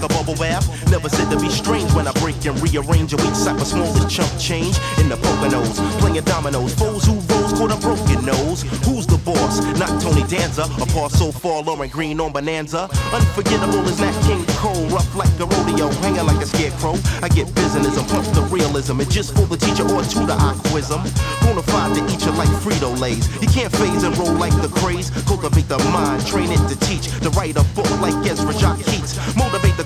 like a bubble bath. Never said to be strange when I break and rearrange a weak sack of smallest chump change in the Poconos. Playing dominoes, foes who rose caught a broken nose. Who's the boss? Not Tony Danza. Apart so far, Lauren Green on Bonanza. Unforgettable is Nat King Cole. Rough like a rodeo, hanging like a scarecrow. I get business and pump the realism. And just for the teacher or tutor, I quiz 'em. Bonafide to eat you like Frito-Lays. You can't phase and roll like the craze. Cultivate the mind, train it to teach. To write a book like Ezra Jock Keats. Motivate the